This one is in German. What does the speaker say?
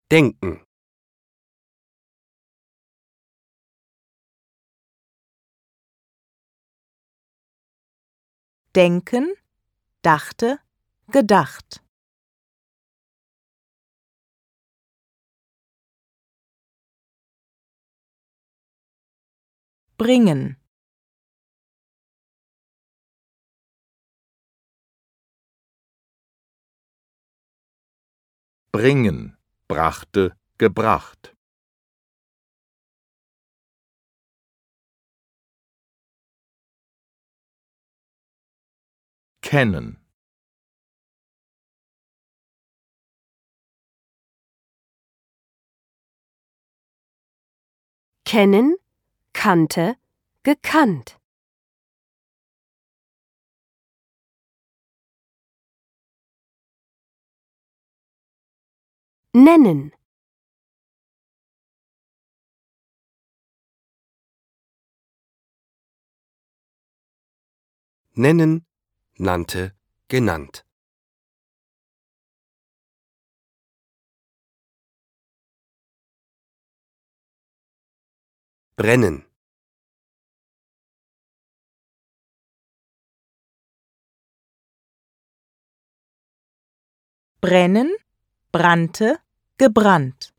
Denken. Denken, dachte, gedacht. Bringen. Bringen, brachte, gebracht. Kennen. Kennen, kannte, gekannt. Nennen. Nennen, nannte, genannt. Brennen. Brennen, brannte, gebrannt.